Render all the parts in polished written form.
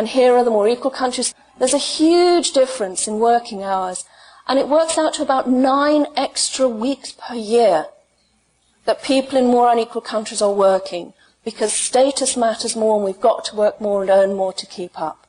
and here are the more equal countries. There's a huge difference in working hours, and it works out to about 9 extra weeks per year that people in more unequal countries are working, because status matters more and we've got to work more and earn more to keep up.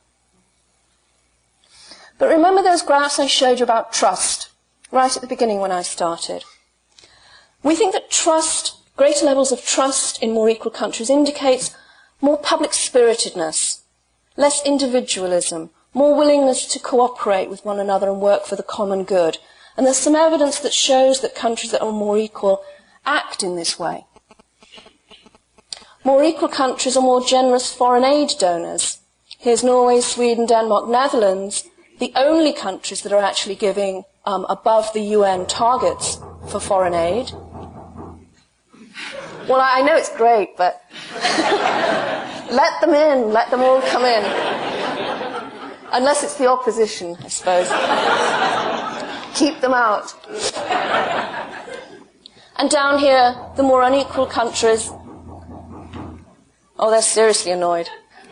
But remember those graphs I showed you about trust, right at the beginning when I started. We think that trust, greater levels of trust in more equal countries indicates more public spiritedness, less individualism, more willingness to cooperate with one another and work for the common good. And there's some evidence that shows that countries that are more equal act in this way. More equal countries are more generous foreign aid donors. Here's Norway, Sweden, Denmark, Netherlands, the only countries that are actually giving above the UN targets for foreign aid. Well, I know it's great, but let them in, let them all come in. Unless it's the opposition, I suppose. Keep them out. And down here, the more unequal countries, oh, they're seriously annoyed,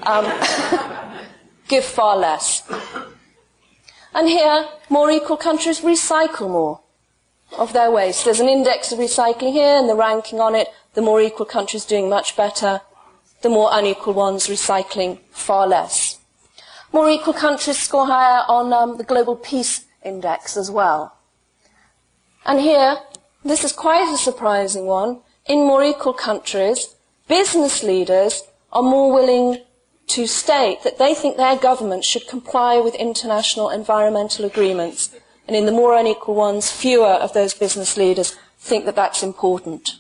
give far less. And here, more equal countries recycle more of their waste. There's an index of recycling here, and the ranking on it, the more equal countries doing much better, the more unequal ones recycling far less. More equal countries score higher on the Global Peace Index as well. And here, this is quite a surprising one. In more equal countries, business leaders are more willing to state that they think their government should comply with international environmental agreements. And in the more unequal ones, fewer of those business leaders think that that's important.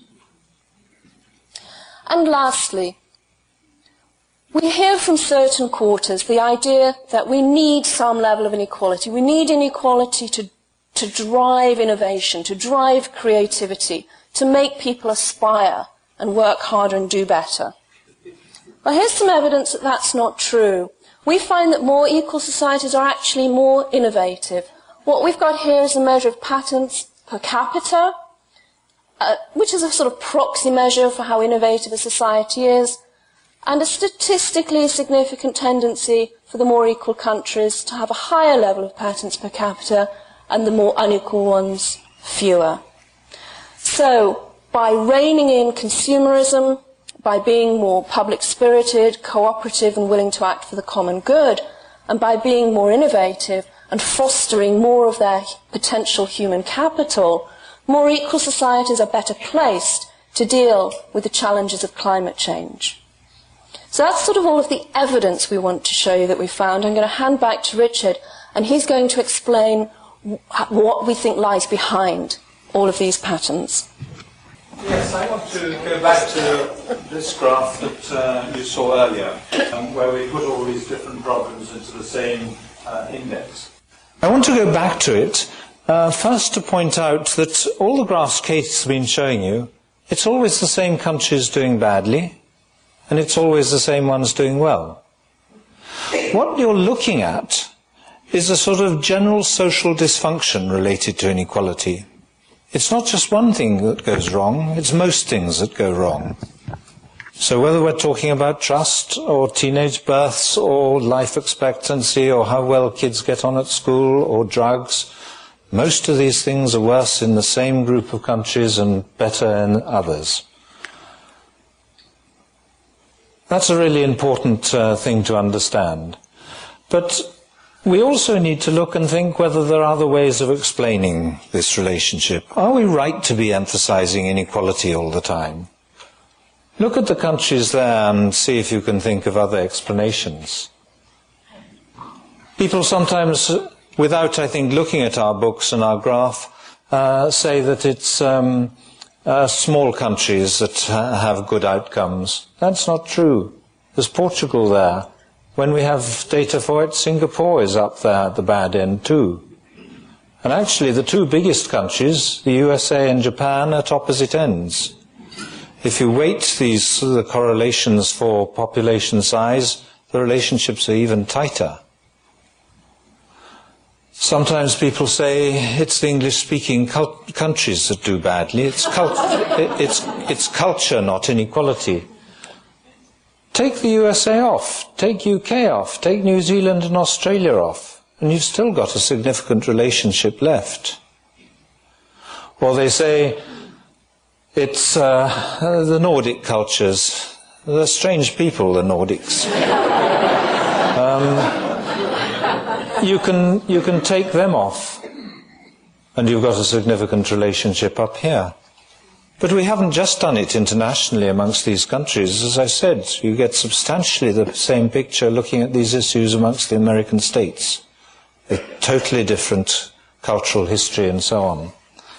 And lastly, we hear from certain quarters the idea that we need some level of inequality. We need inequality to drive innovation, to drive creativity, to make people aspire and work harder and do better. Well, here's some evidence that that's not true. We find that more equal societies are actually more innovative. What we've got here is a measure of patents per capita, which is a sort of proxy measure for how innovative a society is, and a statistically significant tendency for the more equal countries to have a higher level of patents per capita and the more unequal ones fewer. So, by reining in consumerism, by being more public-spirited, cooperative and willing to act for the common good, and by being more innovative and fostering more of their potential human capital, more equal societies are better placed to deal with the challenges of climate change. So that's sort of all of the evidence we want to show you that we found. I'm going to hand back to Richard, and he's going to explain what we think lies behind all of these patterns. Yes, I want to go back to this graph that you saw earlier, where we put all these different problems into the same index. I want to go back to it, first to point out that all the graphs Kate's been showing you, it's always the same countries doing badly, and it's always the same ones doing well. What you're looking at is a sort of general social dysfunction related to inequality. It's not just one thing that goes wrong, it's most things that go wrong. So whether we're talking about trust, or teenage births, or life expectancy, or how well kids get on at school, or drugs, most of these things are worse in the same group of countries and better in others. That's a really important thing to understand. But we also need to look and think whether there are other ways of explaining this relationship. Are we right to be emphasizing inequality all the time? Look at the countries there and see if you can think of other explanations. People sometimes, without, I think, looking at our books and our graph, say that it's small countries that have good outcomes. That's not true. There's Portugal there. When we have data for it, Singapore is up there at the bad end too. And actually the two biggest countries, the USA and Japan, are at opposite ends. If you weight the correlations for population size, the relationships are even tighter. Sometimes people say it's the English-speaking countries that do badly. It's culture, not inequality. Take the USA off, take UK off, take New Zealand and Australia off, and you've still got a significant relationship left. Or they say it's the Nordic cultures. They're strange people, the Nordics. You can take them off, and you've got a significant relationship up here. But we haven't just done it internationally amongst these countries. As I said, you get substantially the same picture looking at these issues amongst the American states, with totally different cultural history and so on.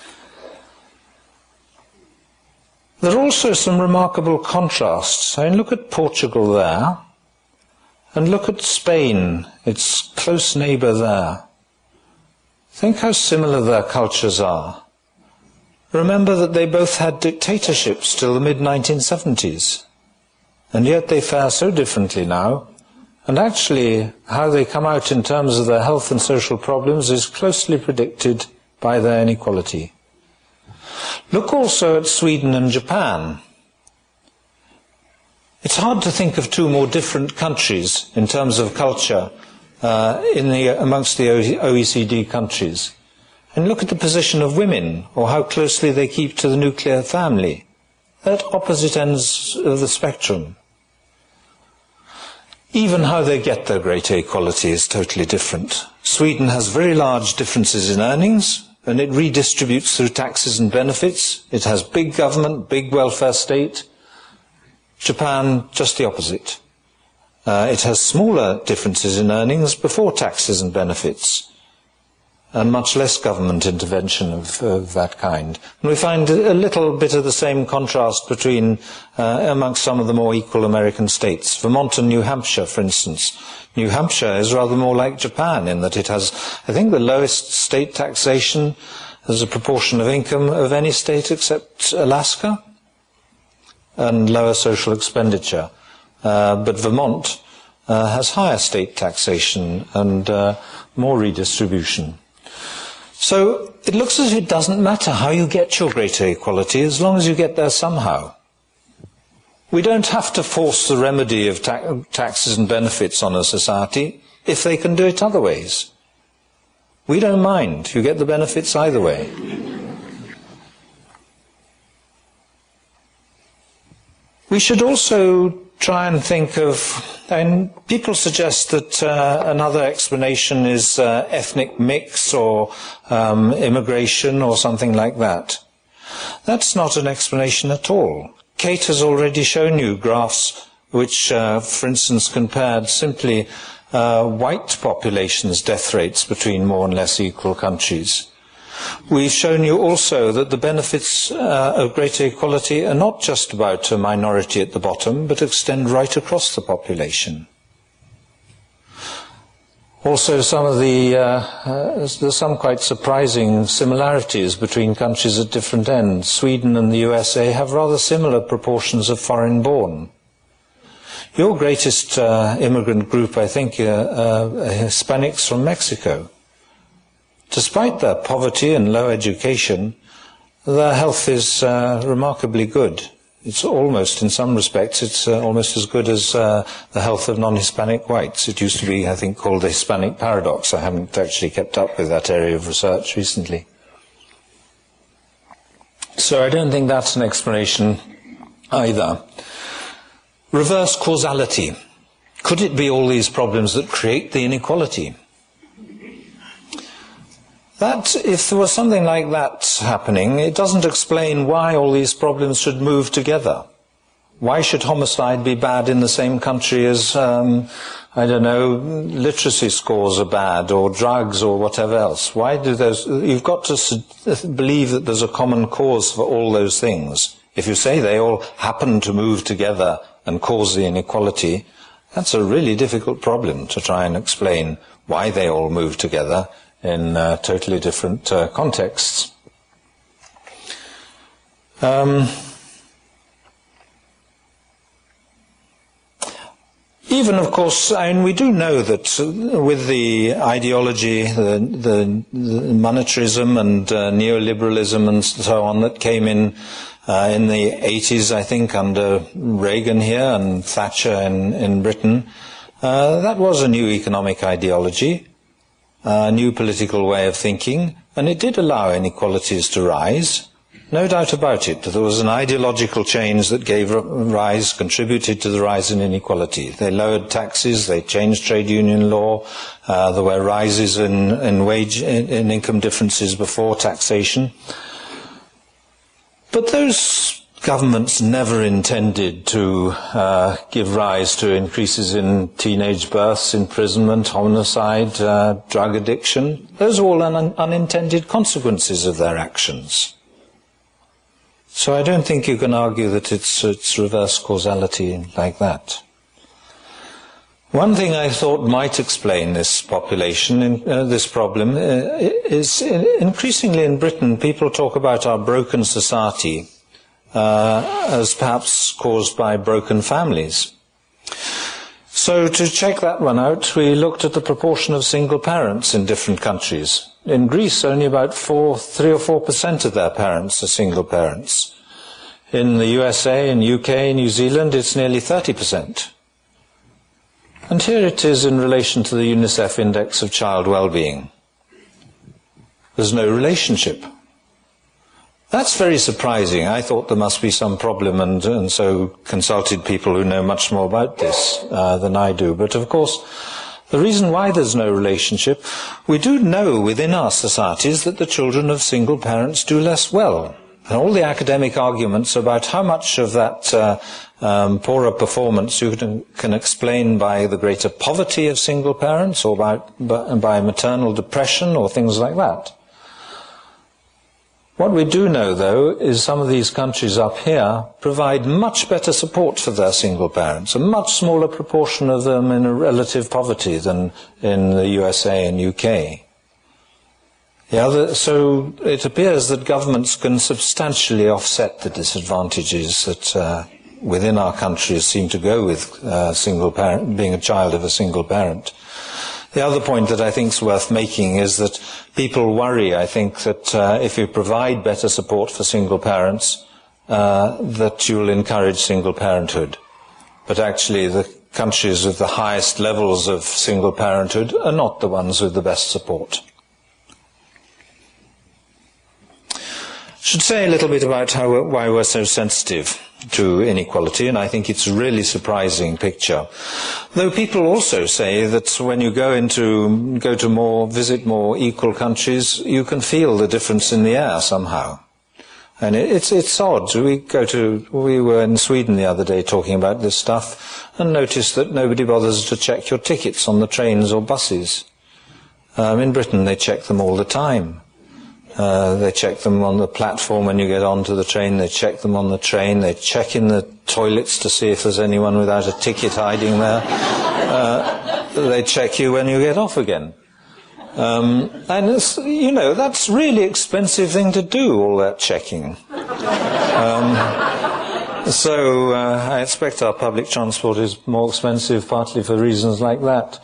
There are also some remarkable contrasts. I mean, look at Portugal there, and look at Spain, its close neighbour there. Think how similar their cultures are. Remember that they both had dictatorships till the mid-1970s, and yet they fare so differently now, and actually how they come out in terms of their health and social problems is closely predicted by their inequality. Look also at Sweden and Japan. It's hard to think of two more different countries in terms of culture amongst the OECD countries. And look at the position of women, or how closely they keep to the nuclear family, at opposite ends of the spectrum. Even how they get their greater equality is totally different. Sweden has very large differences in earnings, and it redistributes through taxes and benefits. It has big government, big welfare state. Japan, just the opposite. It has smaller differences in earnings before taxes and benefits, and much less government intervention of that kind. And we find a little bit of the same contrast between amongst some of the more equal American states. Vermont and New Hampshire, for instance. New Hampshire is rather more like Japan in that it has, I think, the lowest state taxation as a proportion of income of any state except Alaska, and lower social expenditure. But Vermont has higher state taxation and more redistribution. So it looks as if it doesn't matter how you get your greater equality as long as you get there somehow. We don't have to force the remedy of taxes and benefits on a society if they can do it other ways. We don't mind. You get the benefits either way. We should also try and think of, and people suggest that another explanation is ethnic mix or immigration or something like that. That's not an explanation at all. Kate has already shown you graphs which, for instance, compared simply white populations' death rates between more and less equal countries. We've shown you also that the benefits of greater equality are not just about a minority at the bottom, but extend right across the population. Also, there's some quite surprising similarities between countries at different ends. Sweden and the USA have rather similar proportions of foreign-born. Your greatest immigrant group, I think, are Hispanics from Mexico. Despite their poverty and low education, their health is remarkably good. It's almost, in some respects, it's almost as good as the health of non-Hispanic whites. It used to be, I think, called the Hispanic paradox. I haven't actually kept up with that area of research recently. So I don't think that's an explanation either. Reverse causality. Could it be all these problems that create the inequality? That, if there was something like that happening, it doesn't explain why all these problems should move together. Why should homicide be bad in the same country as, I don't know, literacy scores are bad, or drugs, or whatever else? Why do those? You've got to believe that there's a common cause for all those things. If you say they all happen to move together and cause the inequality, that's a really difficult problem to try and explain why they all move together in totally different contexts. Even, of course, I mean, we do know that with the ideology, the monetarism and neoliberalism and so on that came in In the 80s, I think, under Reagan here and Thatcher in Britain, that was a new economic ideology, a new political way of thinking, and it did allow inequalities to rise. No doubt about it. There was an ideological change that contributed to the rise in inequality. They lowered taxes, they changed trade union law, there were rises in income differences before taxation. But those governments never intended to give rise to increases in teenage births, imprisonment, homicide, drug addiction. Those are all unintended consequences of their actions. So I don't think you can argue that it's reverse causality like that. One thing I thought might explain this this problem, is increasingly in Britain people talk about our broken society as perhaps caused by broken families. So to check that one out, we looked at the proportion of single parents in different countries. In Greece, only about 3 or 4% of their parents are single parents. In the USA, in UK, New Zealand, it's nearly 30%. And here it is in relation to the UNICEF Index of Child Wellbeing. There's no relationship. That's very surprising. I thought there must be some problem, and so consulted people who know much more about this than I do. But of course, the reason why there's no relationship, we do know within our societies that the children of single parents do less well. And all the academic arguments about how much of that poorer performance you can explain by the greater poverty of single parents or by maternal depression or things like that. What we do know, though, is some of these countries up here provide much better support for their single parents, a much smaller proportion of them in relative poverty than in the USA and UK. So it appears that governments can substantially offset the disadvantages that within our countries seem to go with being a child of a single parent. The other point that I think is worth making is that people worry, I think, that if you provide better support for single parents, that you'll encourage single parenthood. But actually the countries with the highest levels of single parenthood are not the ones with the best support. I should say a little bit about why we're so sensitive to inequality, and I think it's a really surprising picture. Though people also say that when you visit more equal countries, you can feel the difference in the air somehow. And it's odd. We were in Sweden the other day talking about this stuff and noticed that nobody bothers to check your tickets on the trains or buses. In Britain they check them all the time. They check them on the platform when you get onto the train, they check them on the train, they check in the toilets to see if there's anyone without a ticket hiding there. They check you when you get off again. And it's, that's a really expensive thing to do, all that checking. So I expect our public transport is more expensive partly for reasons like that.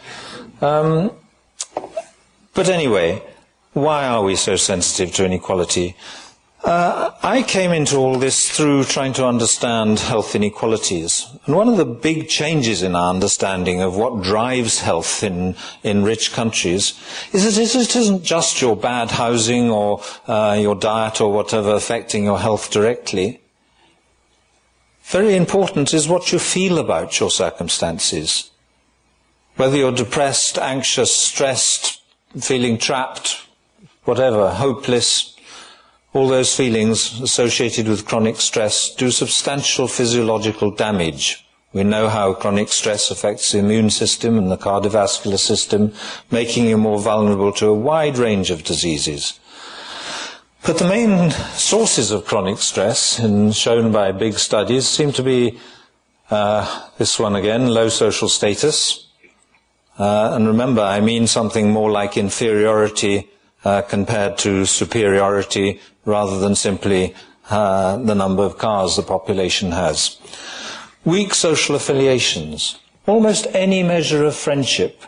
But anyway, why are we so sensitive to inequality? I came into all this through trying to understand health inequalities. And one of the big changes in our understanding of what drives health in rich countries is that it isn't just your bad housing or your diet or whatever affecting your health directly. Very important is what you feel about your circumstances. Whether you're depressed, anxious, stressed, feeling trapped, whatever, hopeless, all those feelings associated with chronic stress do substantial physiological damage. We know how chronic stress affects the immune system and the cardiovascular system, making you more vulnerable to a wide range of diseases. But the main sources of chronic stress, shown by big studies, seem to be this one again, low social status. And remember, I mean something more like inferiority compared to superiority, rather than simply the number of cars the population has. Weak social affiliations. Almost any measure of friendship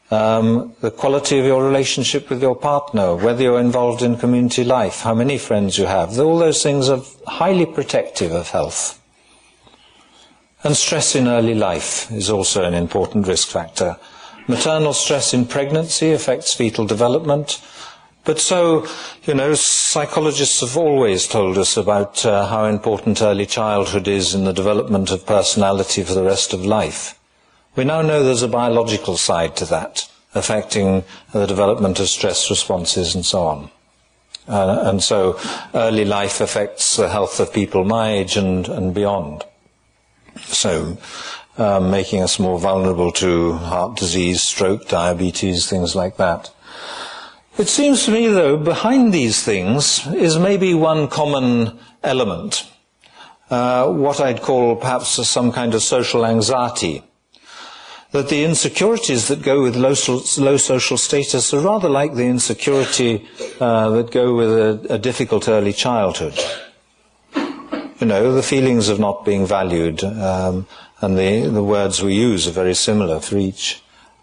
the quality of your relationship with your partner, whether you're involved in community life, how many friends you have. All those things are highly protective of health. And stress in early life is also an important risk factor. Maternal stress in pregnancy affects fetal development. But so, psychologists have always told us about how important early childhood is in the development of personality for the rest of life. We now know there's a biological side to that, affecting the development of stress responses and so on. And so early life affects the health of people my age and beyond. So making us more vulnerable to heart disease, stroke, diabetes, things like that. It seems to me, though, behind these things is maybe one common element, what I'd call perhaps some kind of social anxiety, that the insecurities that go with low social status are rather like the insecurity that go with a difficult early childhood. The feelings of not being valued, and the words we use are very similar for each.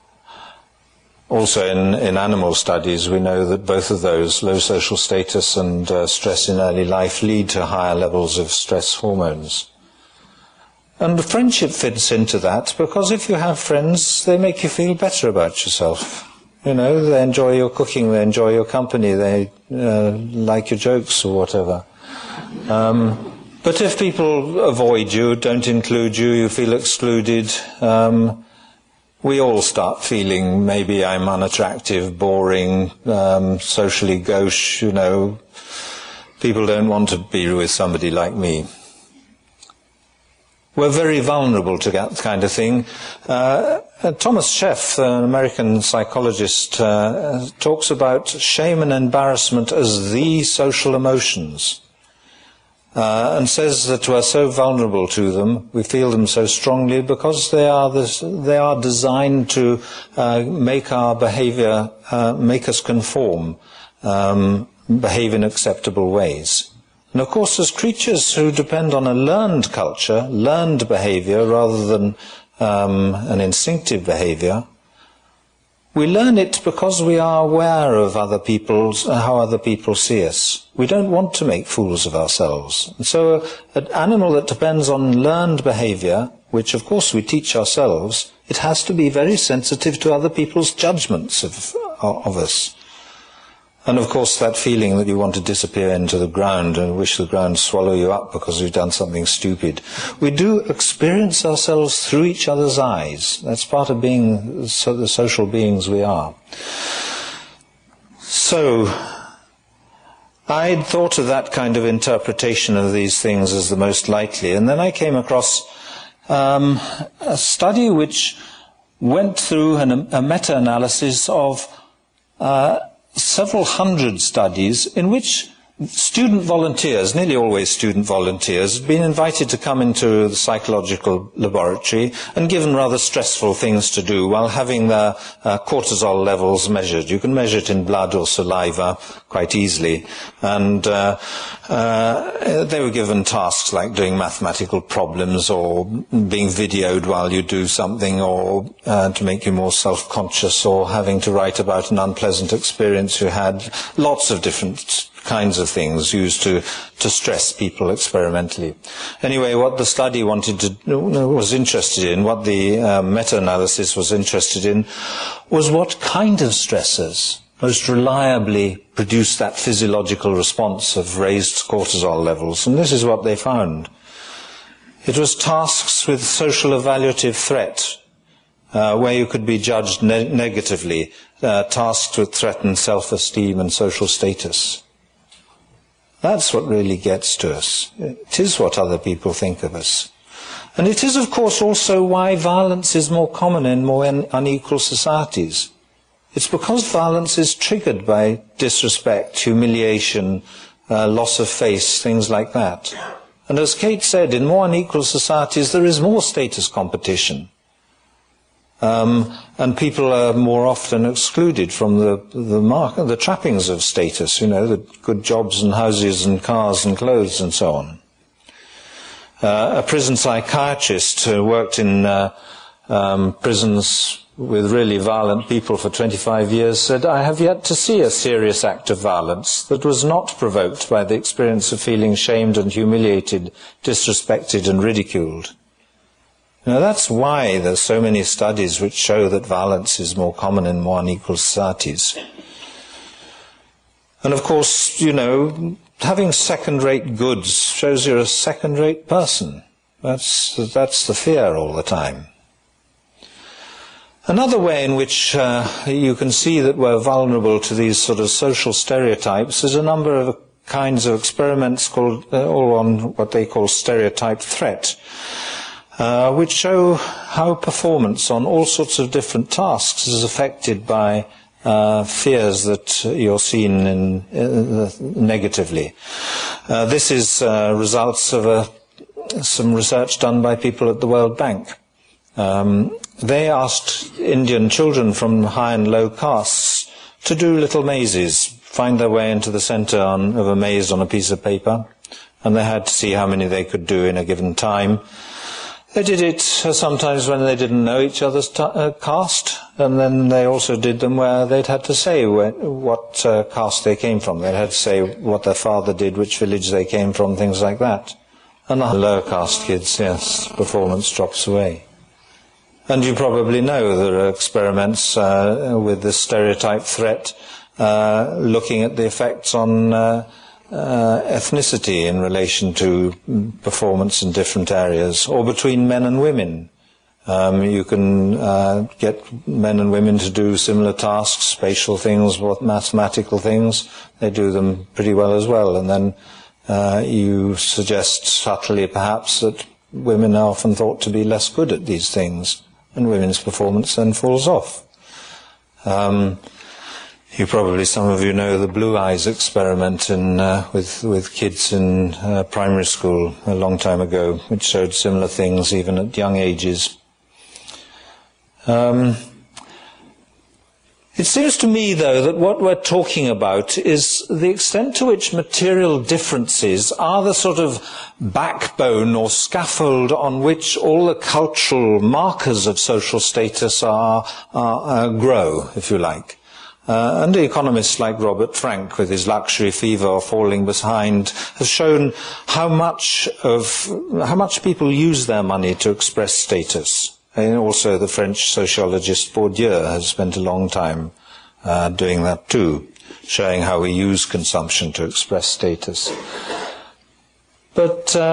Also in animal studies we know that both of those, low social status and stress in early life, lead to higher levels of stress hormones. And friendship fits into that, because if you have friends, they make you feel better about yourself. They enjoy your cooking, they enjoy your company, they like your jokes or whatever. But if people avoid you, don't include you, you feel excluded, we all start feeling maybe I'm unattractive, boring, socially gauche, people don't want to be with somebody like me. We're very vulnerable to that kind of thing. Thomas Sheff, an American psychologist, talks about shame and embarrassment as the social emotions. And says that we're so vulnerable to them, we feel them so strongly because they are designed to make our behavior, make us conform, behave in acceptable ways. And of course, as creatures who depend on a learned culture, learned behavior rather than an instinctive behavior, we learn it because we are aware of how other people see us. We don't want to make fools of ourselves. And so an animal that depends on learned behavior, which of course we teach ourselves, it has to be very sensitive to other people's judgments of us. And of course that feeling that you want to disappear into the ground and wish the ground swallow you up because you've done something stupid. We do experience ourselves through each other's eyes. That's part of being the social beings we are. So I'd thought of that kind of interpretation of these things as the most likely, and then I came across a study which went through a meta-analysis of several hundred studies in which student volunteers, nearly always student volunteers, had been invited to come into the psychological laboratory and given rather stressful things to do while having their cortisol levels measured. You can measure it in blood or saliva quite easily. And they were given tasks like doing mathematical problems or being videoed while you do something, or to make you more self-conscious, or having to write about an unpleasant experience you had. Lots of different kinds of things used to stress people experimentally. Anyway, what the study was interested in, what the meta-analysis was interested in, was what kind of stressors most reliably produce that physiological response of raised cortisol levels. And this is what they found. It was tasks with social evaluative threat, where you could be judged negatively, tasks with threatened self-esteem and social status. That's what really gets to us. It is what other people think of us. And it is, of course, also why violence is more common in more unequal societies. It's because violence is triggered by disrespect, humiliation, loss of face, things like that. And as Kate said, in more unequal societies there is more status competition. And people are more often excluded from the trappings of status, the good jobs and houses and cars and clothes and so on. A prison psychiatrist who worked in prisons with really violent people for 25 years, said, "I have yet to see a serious act of violence that was not provoked by the experience of feeling shamed and humiliated, disrespected and ridiculed." Now that's why there's so many studies which show that violence is more common in more unequal societies. And of course, you know, having second-rate goods shows you're a second-rate person. That's the fear all the time. Another way in which you can see that we're vulnerable to these sort of social stereotypes is a number of kinds of experiments called, all on what they call stereotype threat, which show how performance on all sorts of different tasks is affected by fears that you're seen in, negatively. This is results of some research done by people at the World Bank. They asked Indian children from high and low castes to do little mazes, find their way into the centre of a maze on a piece of paper, and they had to see how many they could do in a given time. They did it sometimes when they didn't know each other's caste, and then they also did them where they'd had to say what caste they came from. They'd had to say what their father did, which village they came from, things like that. And the lower caste kids, yes, performance drops away. And you probably know there are experiments with this stereotype threat looking at the effects on ethnicity in relation to performance in different areas, or between men and women. You can get men and women to do similar tasks, spatial things, mathematical things. They do them pretty well as well. And then you suggest subtly perhaps that women are often thought to be less good at these things, and women's performance then falls off. Some of you know the Blue Eyes experiment with kids in primary school a long time ago, which showed similar things even at young ages. It seems to me, though, that what we're talking about is the extent to which material differences are the sort of backbone or scaffold on which all the cultural markers of social status grow, if you like. And economists like Robert Frank, with his luxury fever or falling behind, has shown how much people use their money to express status. And also the French sociologist Bourdieu has spent a long time doing that too, showing how we use consumption to express status. But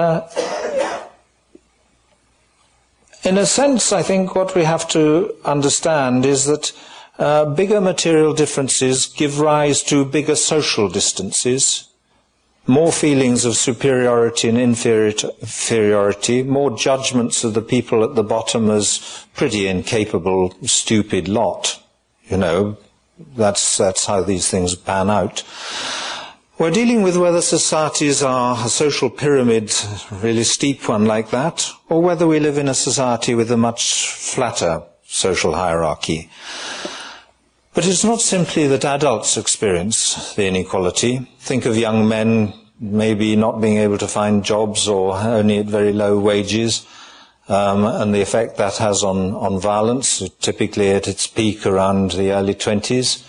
in a sense, I think what we have to understand is that bigger material differences give rise to bigger social distances, more feelings of superiority and inferiority, more judgments of the people at the bottom as pretty incapable, stupid lot. You know, that's how these things pan out. We're dealing with whether societies are a social pyramid, a really steep one like that, or whether we live in a society with a much flatter social hierarchy. But it's not simply that adults experience the inequality. Think of young men maybe not being able to find jobs or only at very low wages, and the effect that has on violence, typically at its peak around the early 20s.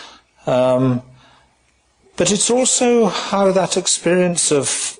But it's also how that experience of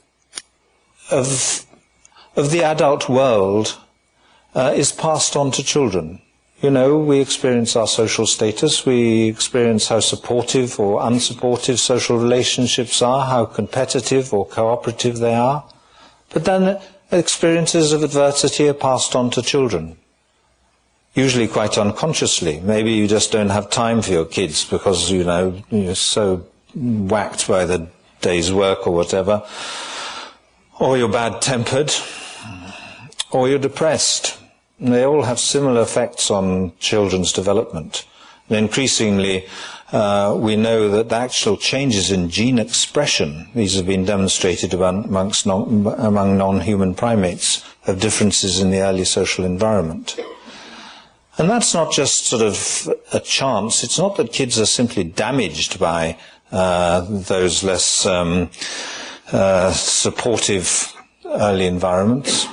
the adult world is passed on to children. You know, we experience our social status, we experience how supportive or unsupportive social relationships are, how competitive or cooperative they are. But then experiences of adversity are passed on to children, usually quite unconsciously. Maybe you just don't have time for your kids because, you know, you're so whacked by the day's work or whatever, or you're bad-tempered, or you're depressed. And they all have similar effects on children's development. And increasingly, we know that the actual changes in gene expression, these have been demonstrated among non-human primates, of differences in the early social environment. And that's not just sort of a chance. It's not that kids are simply damaged by those less supportive early environments.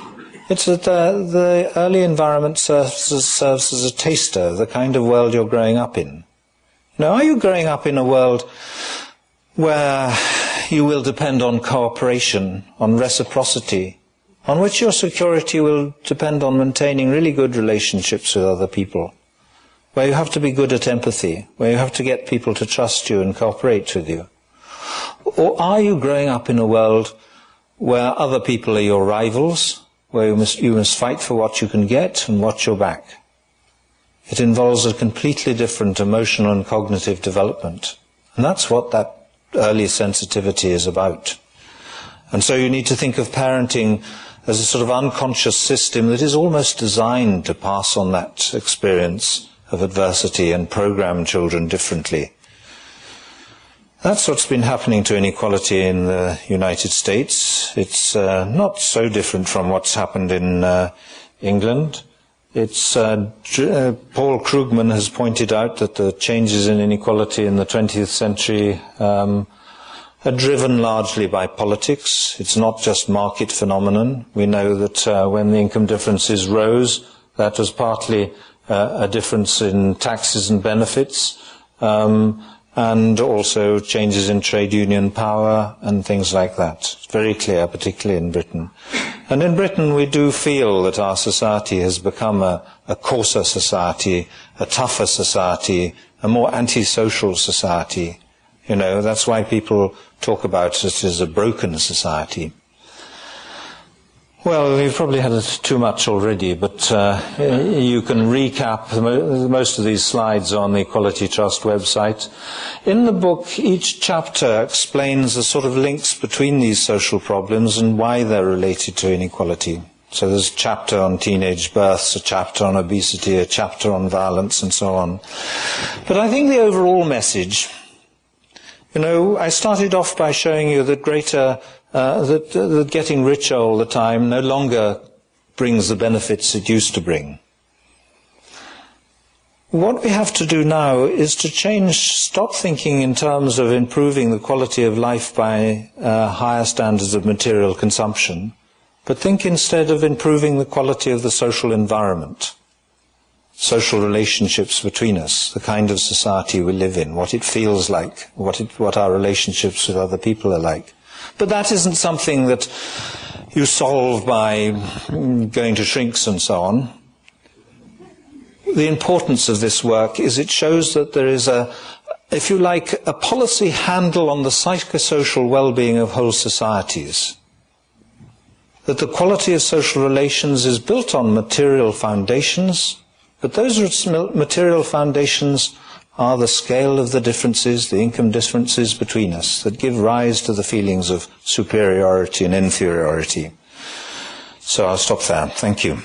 It's that the early environment serves as a taster of the kind of world you're growing up in. Now, are you growing up in a world where you will depend on cooperation, on reciprocity, on which your security will depend on maintaining really good relationships with other people, where you have to be good at empathy, where you have to get people to trust you and cooperate with you? Or are you growing up in a world where other people are your rivals, where you must fight for what you can get and watch your back? It involves a completely different emotional and cognitive development. And that's what that early sensitivity is about. And so you need to think of parenting as a sort of unconscious system that is almost designed to pass on that experience of adversity and program children differently. That's what's been happening to inequality in the United States. It's not so different from what's happened in England. It's Paul Krugman has pointed out that the changes in inequality in the 20th century are driven largely by politics. It's not just market phenomenon. We know that when the income differences rose, that was partly a difference in taxes and benefits, and also changes in trade union power and things like that. It's very clear, particularly in Britain. And in Britain we do feel that our society has become a coarser society, a tougher society, a more antisocial society. You know, that's why people talk about it as a broken society. Well, you've probably had too much already, but you can recap most of these slides on the Equality Trust website. In the book, each chapter explains the sort of links between these social problems and why they're related to inequality. So there's a chapter on teenage births, a chapter on obesity, a chapter on violence, and so on. But I think the overall message, you know, I started off by showing you that that getting richer all the time no longer brings the benefits it used to bring. What we have to do now is to stop thinking in terms of improving the quality of life by higher standards of material consumption, but think instead of improving the quality of the social environment, social relationships between us, the kind of society we live in, what it feels like, what our relationships with other people are like. But that isn't something that you solve by going to shrinks and so on. The importance of this work is it shows that there is if you like, a policy handle on the psychosocial well-being of whole societies. That the quality of social relations is built on material foundations, but those material foundations are the scale of the differences, the income differences between us that give rise to the feelings of superiority and inferiority. So I'll stop there. Thank you.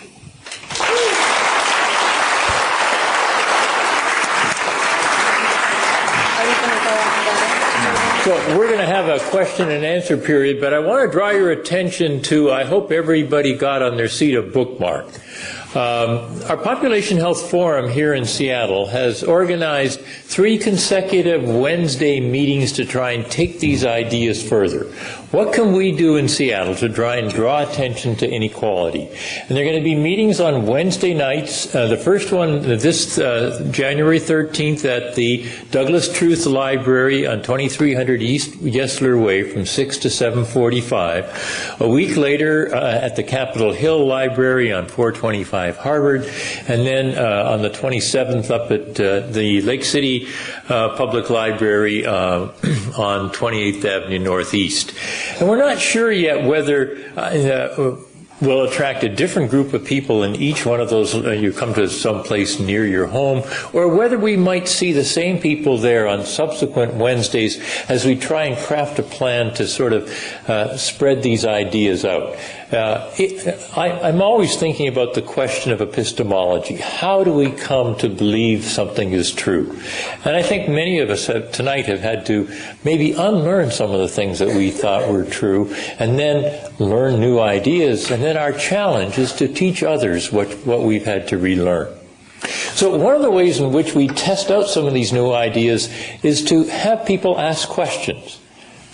So we're going to have a question and answer period, but I want to draw your attention to, I hope everybody got on their seat a bookmark. Our Population Health Forum here in Seattle has organized 3 consecutive Wednesday meetings to try and take these ideas further. What can we do in Seattle to try and draw attention to inequality? And there are going to be meetings on Wednesday nights. The first one this January 13th at the Douglas Truth Library on 2300 East Yesler Way from 6 to 7:45. A week later at the Capitol Hill Library on 425 Harvard. And then on the 27th up at the Lake City Public Library on 28th Avenue Northeast. And we're not sure yet whether we'll attract a different group of people in each one of those. You come to some place near your home, or whether we might see the same people there on subsequent Wednesdays as we try and craft a plan to sort of spread these ideas out. I'm always thinking about the question of epistemology. How do we come to believe something is true? And I think many of us tonight have had to maybe unlearn some of the things that we thought were true and then learn new ideas. And then our challenge is to teach others what we've had to relearn. So one of the ways in which we test out some of these new ideas is to have people ask questions.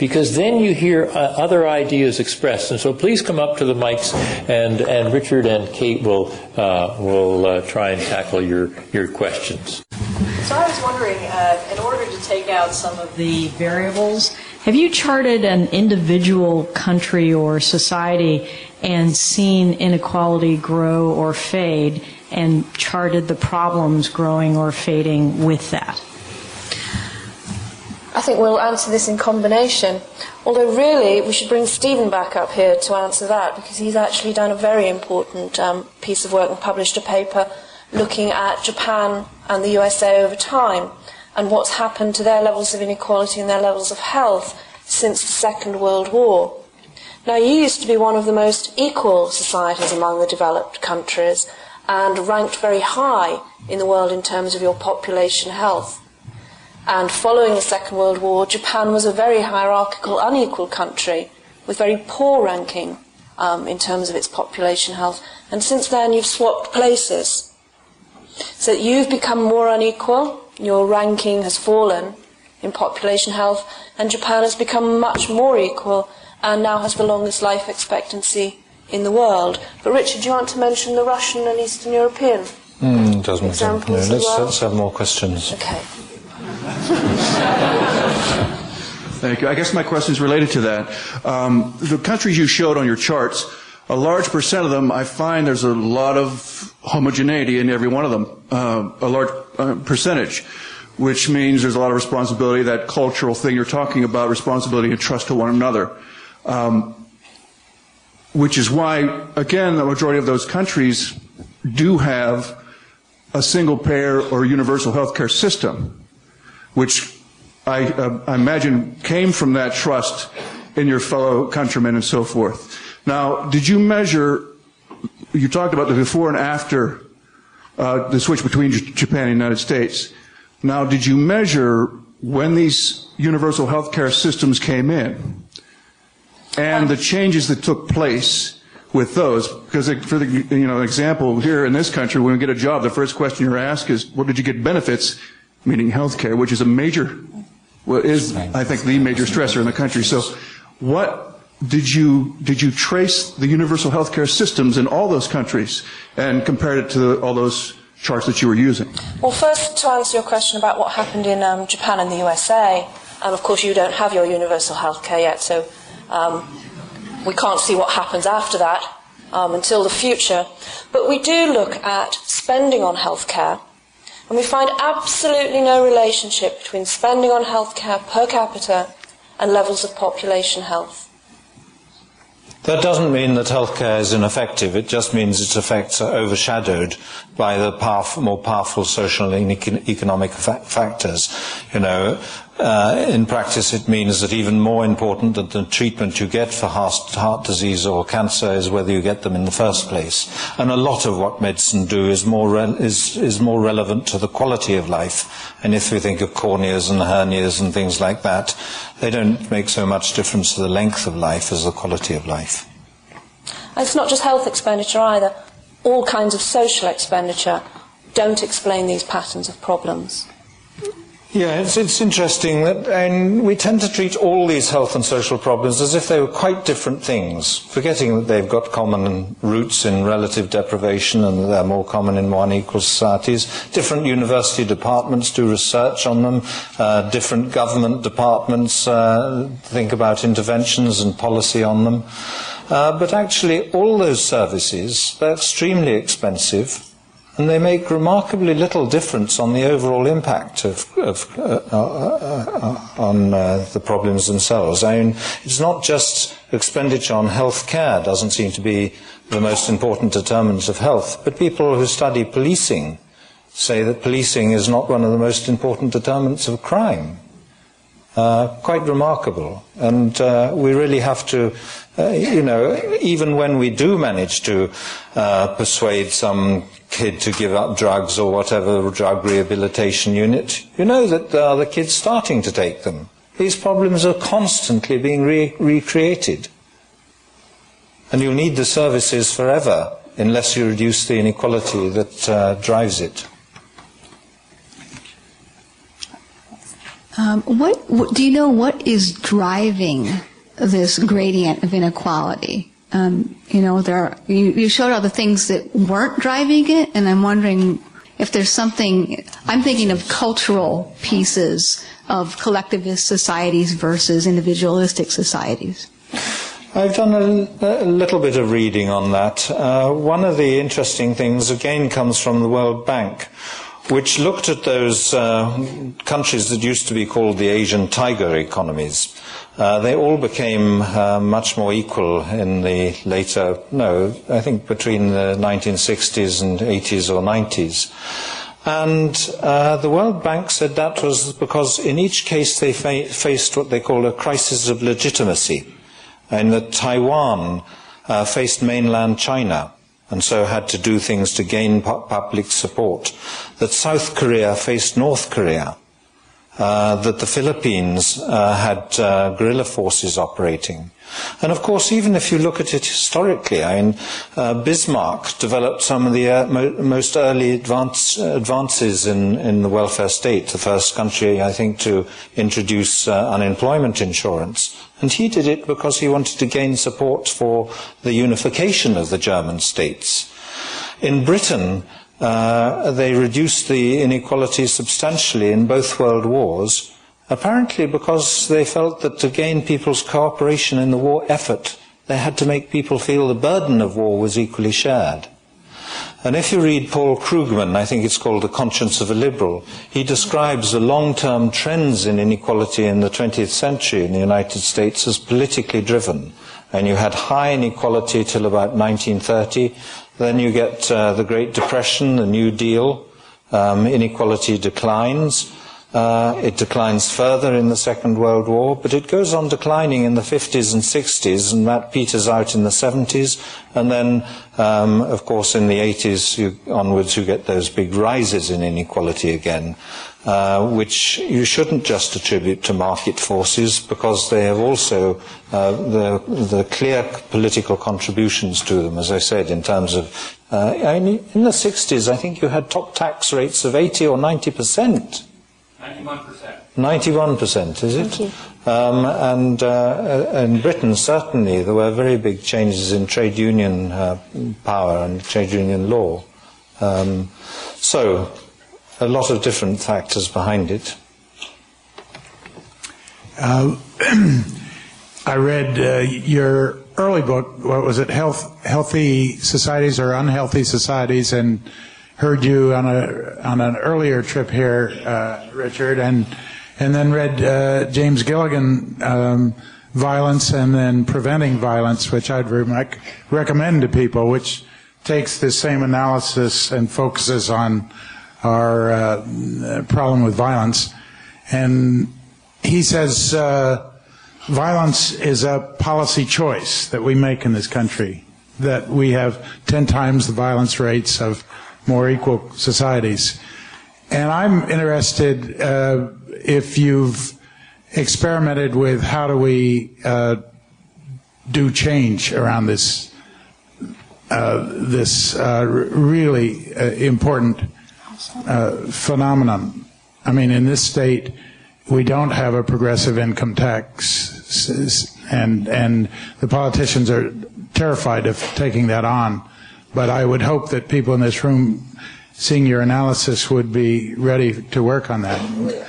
because then you hear other ideas expressed. And so please come up to the mics, and Richard and Kate will try and tackle your questions. So I was wondering, in order to take out some of the variables, have you charted an individual country or society and seen inequality grow or fade, and charted the problems growing or fading with that? I think we'll answer this in combination. Although really, we should bring Stephen back up here to answer that, because he's actually done a very important piece of work and published a paper looking at Japan and the USA over time, and what's happened to their levels of inequality and their levels of health since the Second World War. Now, you used to be one of the most equal societies among the developed countries and ranked very high in the world in terms of your population health. And following the Second World War, Japan was a very hierarchical, unequal country with very poor ranking in terms of its population health. And since then, you've swapped places. So that you've become more unequal, your ranking has fallen in population health, and Japan has become much more equal and now has the longest life expectancy in the world. But Richard, do you want to mention the Russian and Eastern European doesn't examples as well? Let's have more questions. Okay. Thank you. I guess my question is related to that. The countries you showed on your charts, a large percent of them, I find there's a lot of homogeneity in every one of them, a large percentage, which means there's a lot of responsibility, that cultural thing you're talking about, responsibility and trust to one another. Which is why, again, the majority of those countries do have a single-payer or universal health care system, which I imagine came from that trust in your fellow countrymen and so forth. Now, did you measure, you talked about the before and after the switch between Japan and the United States. Now, did you measure when these universal health care systems came in and the changes that took place with those? Because for the example here in this country, when we get a job, the first question you're asked is, well, did you get benefits, meaning health care, which is a major, I think, the major stressor in the country. So what did you trace the universal health care systems in all those countries and compared it to all those charts that you were using? Well, first, to answer your question about what happened in Japan and the USA, of course you don't have your universal health care yet, so we can't see what happens after that until the future. But we do look at spending on health care, and we find absolutely no relationship between spending on health care per capita and levels of population health. That doesn't mean that healthcare is ineffective. It just means its effects are overshadowed by the more powerful social and economic factors. In practice, it means that even more important than the treatment you get for heart disease or cancer is whether you get them in the first place. And a lot of what medicine do is more relevant to the quality of life. And if we think of corneas and hernias and things like that, they don't make so much difference to the length of life as the quality of life. It's not just health expenditure either. All kinds of social expenditure don't explain these patterns of problems. Yeah, it's interesting that we tend to treat all these health and social problems as if they were quite different things, forgetting that they've got common roots in relative deprivation and that they're more common in more unequal societies. Different university departments do research on them. Different government departments think about interventions and policy on them. But actually, all those services, they're extremely expensive, and they make remarkably little difference on the overall impact on the problems themselves. I mean, it's not just expenditure on health care doesn't seem to be the most important determinant of health, but people who study policing say that policing is not one of the most important determinants of crime. Quite remarkable. And we really have to, even when we do manage to persuade some kid to give up drugs or whatever drug rehabilitation unit, you know that there are the kids starting to take them. These problems are constantly being recreated. And you'll need the services forever unless you reduce the inequality that drives it. Do you know what is driving this gradient of inequality? You showed all the things that weren't driving it, and I'm wondering if there's something. I'm thinking of cultural pieces of collectivist societies versus individualistic societies. I've done a little bit of reading on that. One of the interesting things, again, comes from the World Bank, which looked at those countries that used to be called the Asian tiger economies. They all became much more equal in the I think between the 1960s and 80s or 90s. And the World Bank said that was because in each case they faced what they call a crisis of legitimacy, and that Taiwan faced mainland China, and so had to do things to gain public support, that South Korea faced North Korea, that the Philippines had guerrilla forces operating. And of course, even if you look at it historically, Bismarck developed some of the most early advances in the welfare state, the first country, I think, to introduce unemployment insurance. And he did it because he wanted to gain support for the unification of the German states. In Britain, they reduced the inequality substantially in both world wars, apparently because they felt that to gain people's cooperation in the war effort, they had to make people feel the burden of war was equally shared. And if you read Paul Krugman, I think it's called The Conscience of a Liberal, he describes the long-term trends in inequality in the 20th century in the United States as politically driven. And you had high inequality till about 1930. Then you get the Great Depression, the New Deal. Inequality declines. It declines further in the Second World War, but it goes on declining in the 50s and 60s, and that peters out in the 70s. And then, of course, in the 80s onwards, you get those big rises in inequality again, which you shouldn't just attribute to market forces, because they have also the clear political contributions to them, as I said, in terms of in the 60s, I think you had top tax rates of 80 or 90%. 91%. 91%, is it? Thank you. And in Britain, certainly, there were very big changes in trade union power and trade union law. So, a lot of different factors behind it. I read your early book, what was it, Healthy Societies or Unhealthy Societies, and heard you on an earlier trip here, Richard, and then read James Gilligan, Violence and then Preventing Violence, which I'd recommend to people, which takes the same analysis and focuses on our problem with violence. And he says violence is a policy choice that we make in this country, that we have 10 times the violence rates of more equal societies. And I'm interested if you've experimented with how do we do change around this really important phenomenon. I mean, in this state, we don't have a progressive income tax, and the politicians are terrified of taking that on. But I would hope that people in this room, seeing your analysis, would be ready to work on that.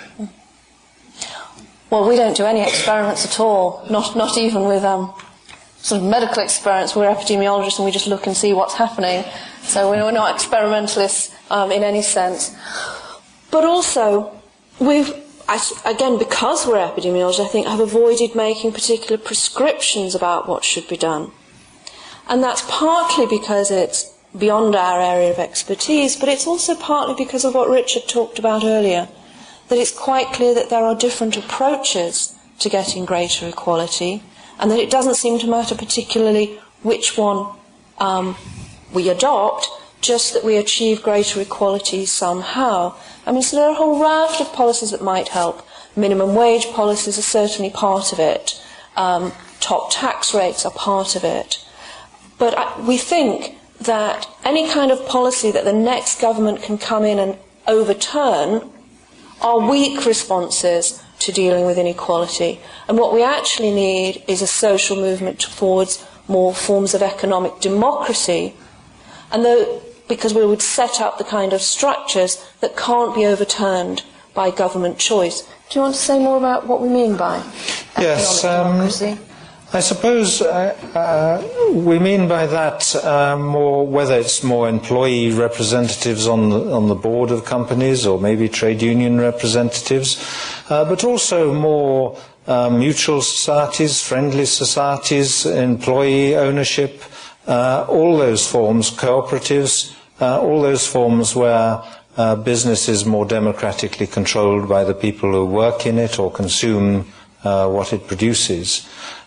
Well, we don't do any experiments at all, not even with sort of medical experiments. We're epidemiologists and we just look and see what's happening. So we're not experimentalists in any sense. But also, again, because we're epidemiologists, I think, have avoided making particular prescriptions about what should be done. And that's partly because it's beyond our area of expertise, but it's also partly because of what Richard talked about earlier, that it's quite clear that there are different approaches to getting greater equality, and that it doesn't seem to matter particularly which one we adopt, just that we achieve greater equality somehow. I mean, so there are a whole raft of policies that might help. Minimum wage policies are certainly part of it. Top tax rates are part of it. But we think that any kind of policy that the next government can come in and overturn are weak responses to dealing with inequality. And what we actually need is a social movement towards more forms of economic democracy, and because we would set up the kind of structures that can't be overturned by government choice. Do you want to say more about what we mean by economic democracy? I suppose we mean by that more, whether it's more employee representatives on the board of companies, or maybe trade union representatives, but also more mutual societies, friendly societies, employee ownership, all those forms, cooperatives, all those forms where business is more democratically controlled by the people who work in it or consume what it produces.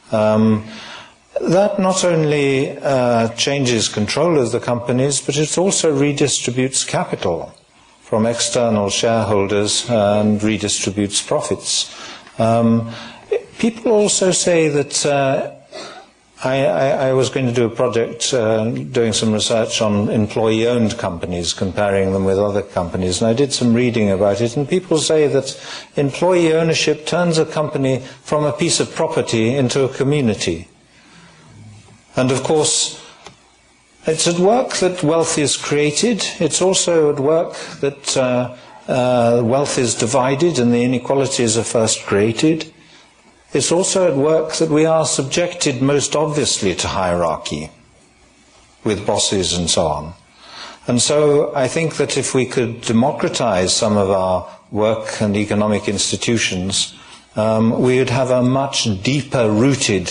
That not only changes control of the companies, but it also redistributes capital from external shareholders and redistributes profits. People also say that I was going to do a project doing some research on employee-owned companies, comparing them with other companies, and I did some reading about it, and people say that employee ownership turns a company from a piece of property into a community. And of course, it's at work that wealth is created. It's also at work that wealth is divided and the inequalities are first created. It's also at work that we are subjected most obviously to hierarchy, with bosses and so on. And so I think that if we could democratize some of our work and economic institutions, we would have a much deeper rooted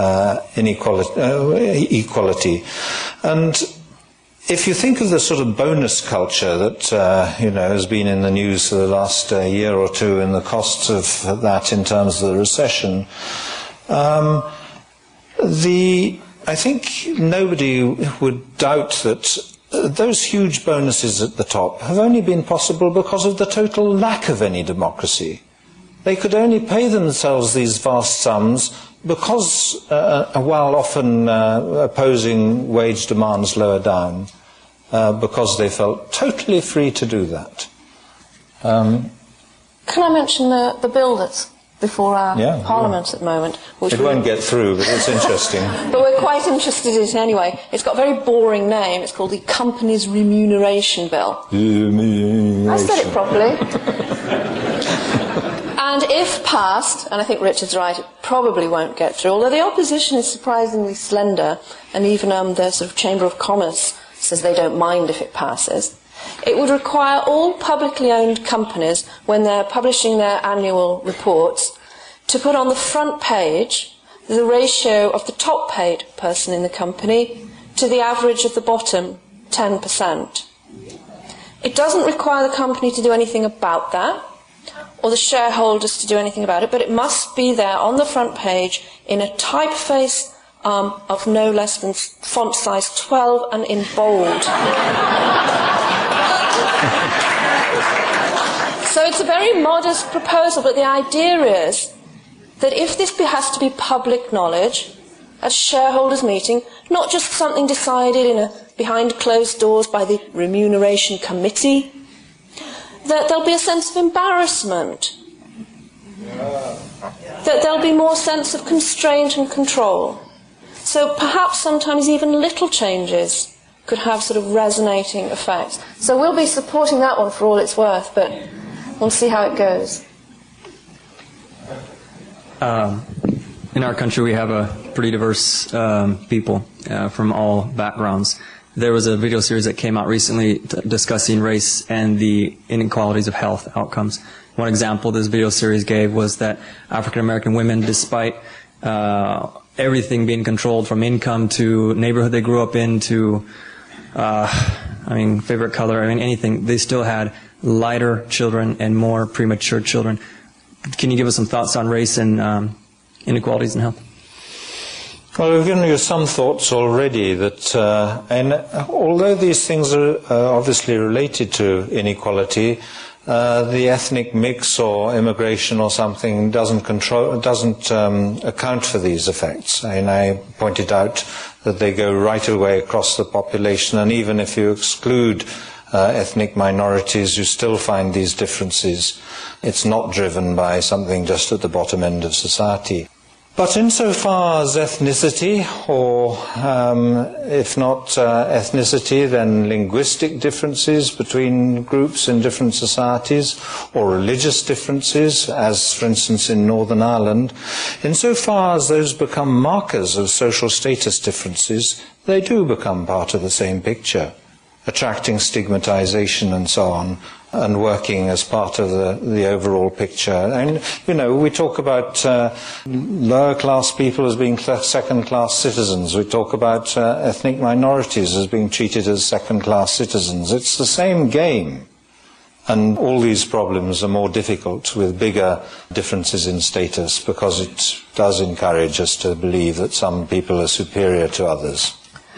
equality. And if you think of the sort of bonus culture that has been in the news for the last year or two, and the costs of that in terms of the recession, I think nobody would doubt that those huge bonuses at the top have only been possible because of the total lack of any democracy. They could only pay themselves these vast sums because, while often opposing wage demands lower down, because they felt totally free to do that. Can I mention the bill that's before our Parliament at the moment? Which it won't get through, but it's interesting. But we're quite interested in it anyway. It's got a very boring name. It's called the Companies Remuneration Bill. I said it properly. And if passed, and I think Richard's right, it probably won't get through, although the opposition is surprisingly slender, and even the sort of Chamber of Commerce says they don't mind if it passes. It would require all publicly owned companies, when they're publishing their annual reports, to put on the front page the ratio of the top paid person in the company to the average of the bottom 10%. It doesn't require the company to do anything about that, or the shareholders to do anything about it, but it must be there on the front page in a typeface of no less than font size 12 and in bold. So it's a very modest proposal, but the idea is that if this has to be public knowledge at shareholders' meeting, not just something decided behind closed doors by the Remuneration Committee, that there'll be a sense of embarrassment, that there'll be more sense of constraint and control. So perhaps sometimes even little changes could have sort of resonating effects. So we'll be supporting that one for all it's worth, but we'll see how it goes. In our country, we have a pretty diverse people from all backgrounds. There was a video series that came out recently discussing race and the inequalities of health outcomes. One example this video series gave was that African American women, despite everything being controlled from income to neighborhood they grew up in to, favorite color, anything, they still had lighter children and more premature children. Can you give us some thoughts on race and inequalities in health? Well, we've given you some thoughts already that, and although these things are obviously related to inequality, the ethnic mix or immigration or something doesn't account for these effects. And I pointed out that they go right away across the population, and even if you exclude ethnic minorities, you still find these differences. It's not driven by something just at the bottom end of society. But insofar as ethnicity, or if not ethnicity, then linguistic differences between groups in different societies, or religious differences, as for instance in Northern Ireland, insofar as those become markers of social status differences, they do become part of the same picture, attracting stigmatization and so on, and working as part of the overall picture. And, you know, we talk about lower class people as being second class citizens. We talk about ethnic minorities as being treated as second class citizens. It's the same game. And all these problems are more difficult with bigger differences in status, because it does encourage us to believe that some people are superior to others.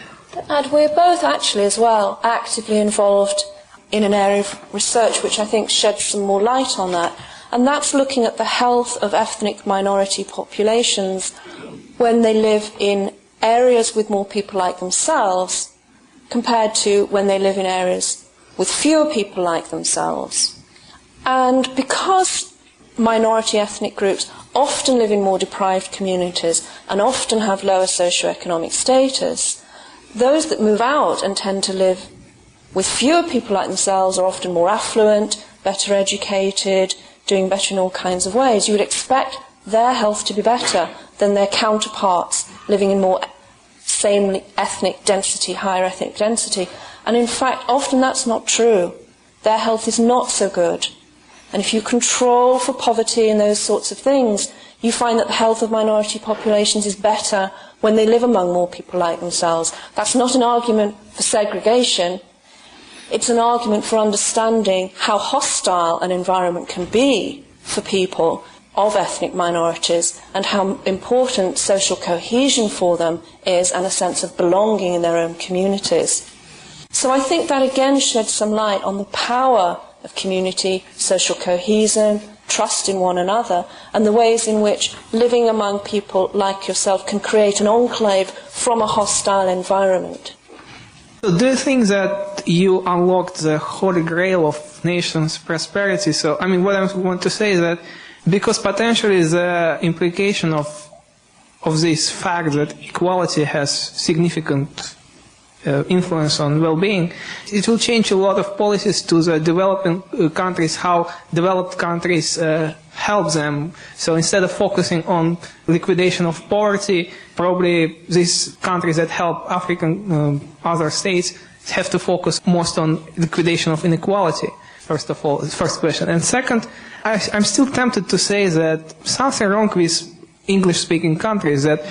And we're both actually as well actively involved in an area of research which I think sheds some more light on that, and that's looking at the health of ethnic minority populations when they live in areas with more people like themselves compared to when they live in areas with fewer people like themselves. And because minority ethnic groups often live in more deprived communities and often have lower socioeconomic status, those that move out and tend to live with fewer people like themselves are often more affluent, better educated, doing better in all kinds of ways. You would expect their health to be better than their counterparts living in more same ethnic density, higher ethnic density. And in fact, often that's not true. Their health is not so good. And if you control for poverty and those sorts of things, you find that the health of minority populations is better when they live among more people like themselves. That's not an argument for segregation. It's an argument for understanding how hostile an environment can be for people of ethnic minorities and how important social cohesion for them is and a sense of belonging in their own communities. So I think that again sheds some light on the power of community, social cohesion, trust in one another, and the ways in which living among people like yourself can create an enclave from a hostile environment. So do you think that you unlocked the holy grail of nations' prosperity? So, I mean, what I want to say is that because potentially the implication of this fact that equality has significant influence on well-being, it will change a lot of policies to the developing countries, how developed countries help them. So instead of focusing on liquidation of poverty, probably these countries that help African other states have to focus most on liquidation of inequality, first of all, first question. And second, I'm still tempted to say that something wrong with English-speaking countries that,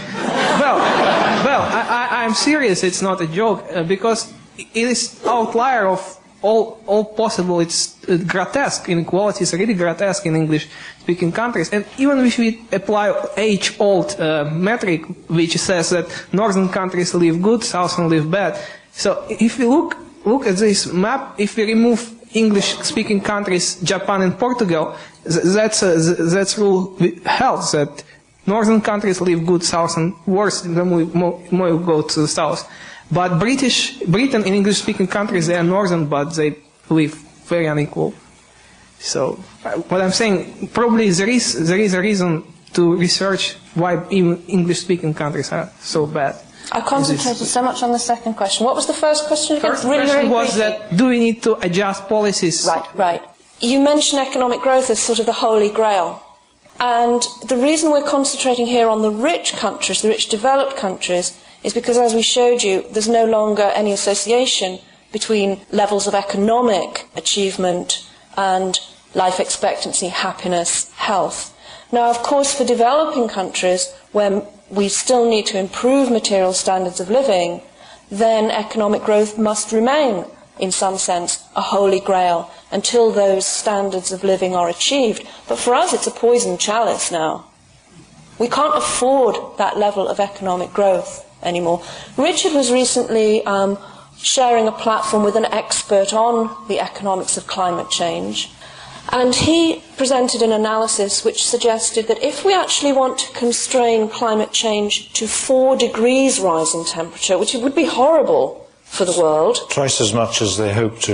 I'm serious, it's not a joke, because it is outlier of all possible, it's grotesque. Inequality is really grotesque in English-speaking countries. And even if we apply age-old metric, which says that northern countries live good, southern live bad. So if we look at this map, if we remove English-speaking countries, Japan and Portugal, that's rule held that northern countries live good, southern worse, then more go to the south. But Britain and English-speaking countries, they are northern, but they live very unequal. So, what I'm saying, probably there is a reason to research why even English-speaking countries are so bad. I concentrated so much on the second question. What was the first question again? First question was that, do we need to adjust policies? Right. You mentioned economic growth as sort of the holy grail. And the reason we're concentrating here on the rich countries, the rich developed countries, is because, as we showed you, there's no longer any association between levels of economic achievement and life expectancy, happiness, health. Now, of course, for developing countries, where we still need to improve material standards of living, then economic growth must remain, in some sense, a holy grail until those standards of living are achieved. But for us, it's a poisoned chalice now. We can't afford that level of economic growth anymore. Richard was recently sharing a platform with an expert on the economics of climate change, and he presented an analysis which suggested that if we actually want to constrain climate change to 4 degrees rise in temperature, which would be horrible for the world. Twice as much as they hope to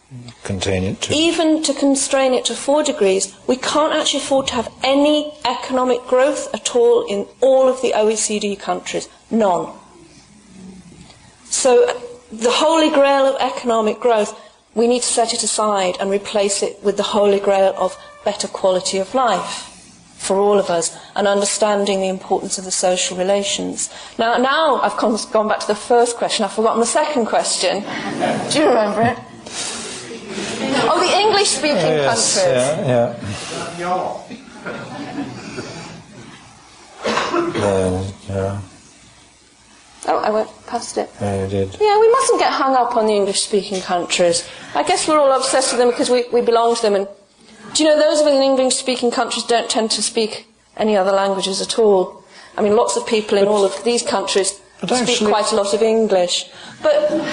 contain it to. Even to constrain it to 4 degrees, we can't actually afford to have any economic growth at all in all of the OECD countries. None. So the holy grail of economic growth, we need to set it aside and replace it with the holy grail of better quality of life for all of us, and understanding the importance of the social relations. Now I've gone back to the first question. I've forgotten the second question. Do you remember it? Oh, the English-speaking countries. Yeah. Yeah. Oh, I went past it. Yeah, you did. Yeah, we mustn't get hung up on the English-speaking countries. I guess we're all obsessed with them because we belong to them. And do you know, those of us in English-speaking countries don't tend to speak any other languages at all. I mean, lots of people in all of these countries speak quite a lot of English. But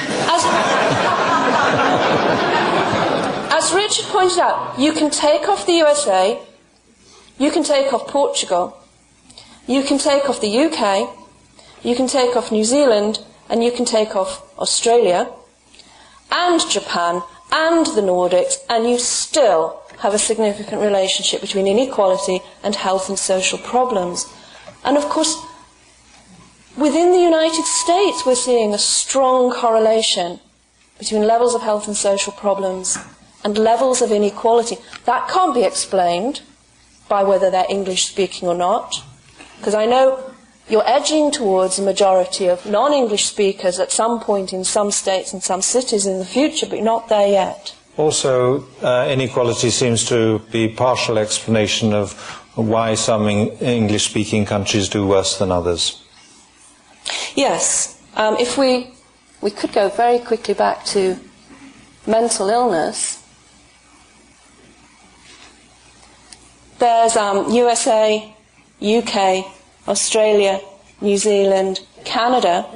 as Richard pointed out, you can take off the USA, you can take off Portugal, you can take off the UK, you can take off New Zealand, and you can take off Australia, and Japan, and the Nordics, and you still have a significant relationship between inequality and health and social problems. And of course, within the United States, we're seeing a strong correlation between levels of health and social problems and levels of inequality. That can't be explained by whether they're English-speaking or not, because I know you're edging towards a majority of non-English speakers at some point in some states and some cities in the future, but you're not there yet. Also, inequality seems to be partial explanation of why some English-speaking countries do worse than others. Yes. If we could go very quickly back to mental illness. There's USA, UK, Australia, New Zealand, Canada.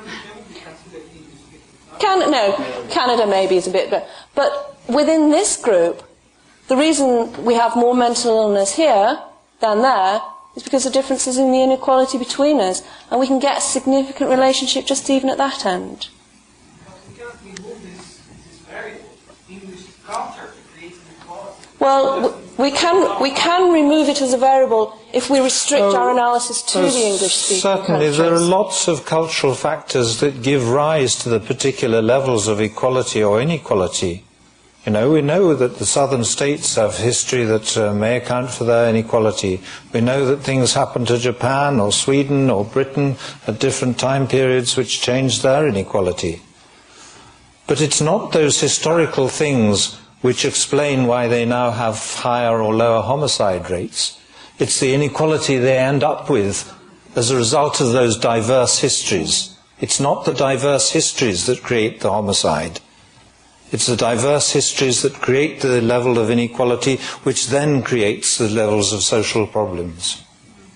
Canada maybe is a bit better. But within this group, the reason we have more mental illness here than there is because of differences in the inequality between us. And we can get a significant relationship just even at that end. We cannot remove this variable, English culture, to create inequality. Well, we can remove it as a variable if we restrict our analysis to the English-speaking Certainly, countries. there are lots of cultural factors that give rise to the particular levels of equality or inequality. You know, we know that the southern states have history that may account for their inequality. We know that things happen to Japan or Sweden or Britain at different time periods which change their inequality. But it's not those historical things which explain why they now have higher or lower homicide rates. It's the inequality they end up with as a result of those diverse histories. It's not the diverse histories that create the homicide. It's the diverse histories that create the level of inequality, which then creates the levels of social problems.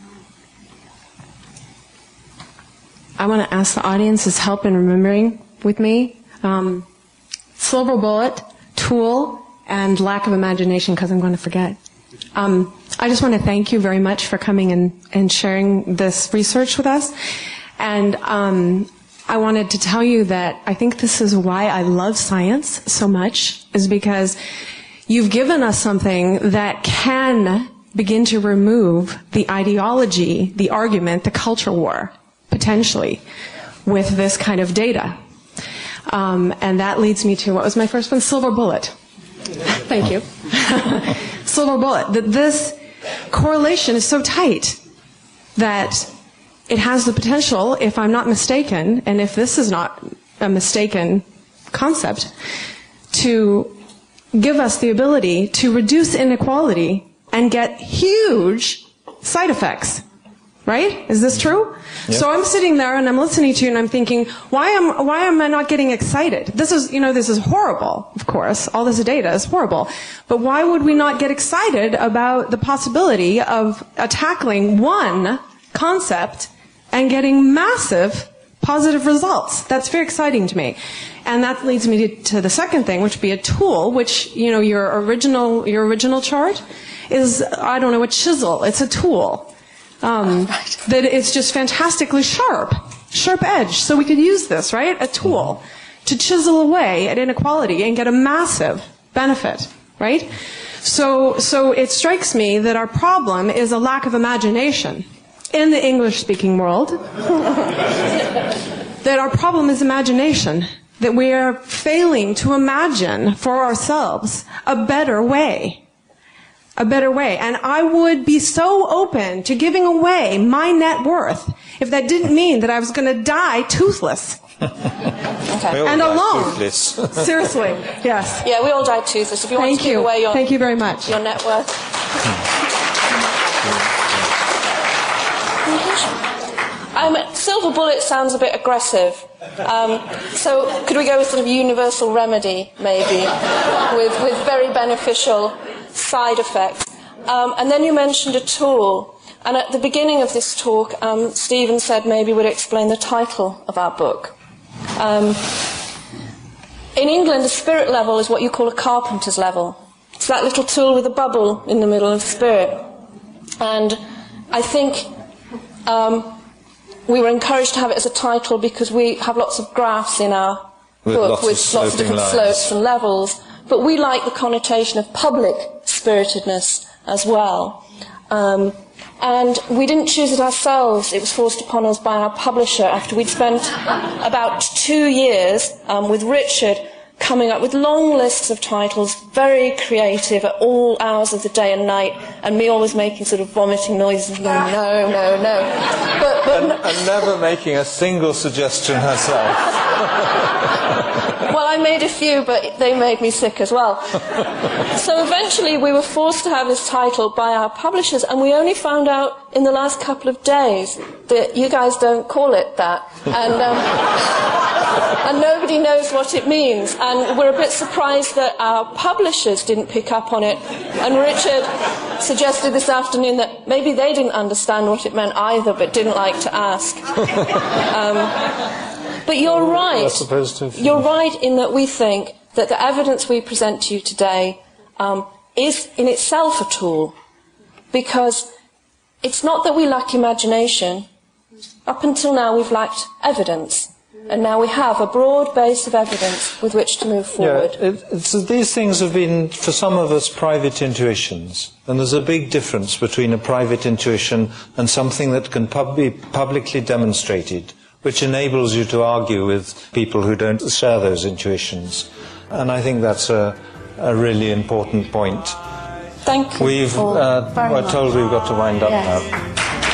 I want to ask the audience's help in remembering with me. Silver bullet, tool, and lack of imagination, because I'm going to forget. I just want to thank you very much for coming and sharing this research with us. And I wanted to tell you that I think this is why I love science so much, is because you've given us something that can begin to remove the ideology, the argument, the culture war, potentially, with this kind of data. And that leads me to, what was my first one? Silver bullet. Thank you. Silver bullet. That this correlation is so tight that it has the potential, if I'm not mistaken, and if this is not a mistaken concept, to give us the ability to reduce inequality and get huge side effects. Right? Is this true? Yep. So I'm sitting there and I'm listening to you and I'm thinking, why am I not getting excited? This is horrible, of course. All this data is horrible. But why would we not get excited about the possibility of tackling one concept and getting massive positive results? That's very exciting to me. And that leads me to the second thing, which would be a tool, which, your original chart is, I don't know, a chisel. It's a tool. That it's just fantastically sharp edge. So we could use this, right? A tool to chisel away at inequality and get a massive benefit, right? So it strikes me that our problem is a lack of imagination in the English-speaking world. That our problem is imagination. That we are failing to imagine for ourselves a better way. A better way. And I would be so open to giving away my net worth if that didn't mean that I was going to die toothless. And alone. Seriously, yes. Yeah, we all die toothless. If you want to give away your, thank you very much. Your net worth. Silver bullet sounds a bit aggressive. So could we go with sort of universal remedy, maybe, with very beneficial side effects? And then you mentioned a tool. And at the beginning of this talk, Stephen said maybe we'd explain the title of our book. In England, a spirit level is what you call a carpenter's level. It's that little tool with a bubble in the middle of spirit. And I think we were encouraged to have it as a title because we have lots of graphs in our book with lots of different slopes and levels. But we like the connotation of public spiritedness as well. And we didn't choose it ourselves. It was forced upon us by our publisher after we'd spent about 2 years with Richard coming up with long lists of titles, very creative at all hours of the day and night, and me always making sort of vomiting noises and going, no. And never making a single suggestion herself. Well, I made a few, but they made me sick as well. So eventually we were forced to have this title by our publishers, and we only found out in the last couple of days that you guys don't call it that. And nobody knows what it means. And we're a bit surprised that our publishers didn't pick up on it. And Richard suggested this afternoon that maybe they didn't understand what it meant either, but didn't like to ask. But you're right. You're right in that we think that the evidence we present to you today is in itself a tool. Because it's not that we lack imagination. Up until now we've lacked evidence. And now we have a broad base of evidence with which to move forward. Yeah, these things have been, for some of us, private intuitions. And there's a big difference between a private intuition and something that can be publicly demonstrated, which enables you to argue with people who don't share those intuitions. And I think that's a really important point. Thank you. We're told we've got to wind up now.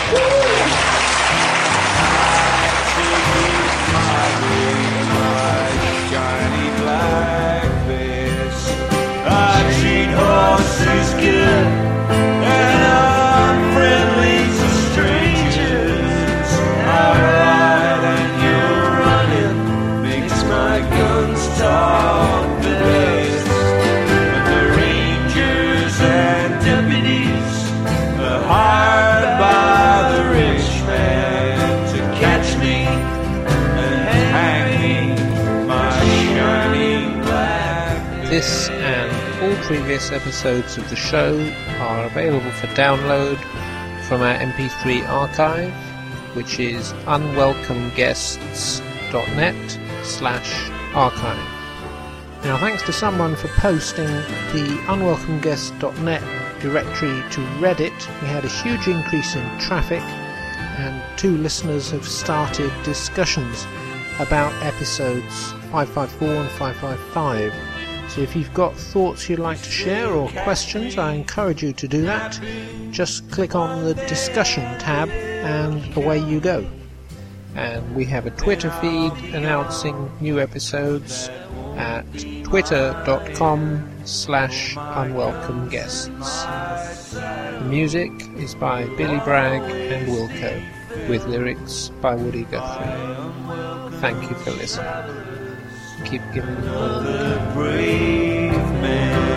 Horses good and I'm friendly to strangers. I ride and you're running, makes my guns talk the best. But the rangers and deputies are hired by the rich man to catch me and hang me, my shining black. This all previous episodes of the show are available for download from our MP3 archive, which is unwelcomeguests.net/archive. Now, thanks to someone for posting the unwelcomeguests.net directory to Reddit, we had a huge increase in traffic, and 2 listeners have started discussions about episodes 554 and 555. So if you've got thoughts you'd like to share or questions, I encourage you to do that. Just click on the discussion tab and away you go. And we have a Twitter feed announcing new episodes at twitter.com/unwelcomeguests. The music is by Billy Bragg and Wilco, with lyrics by Woody Guthrie. Thank you for listening. Keep giving all the brave men.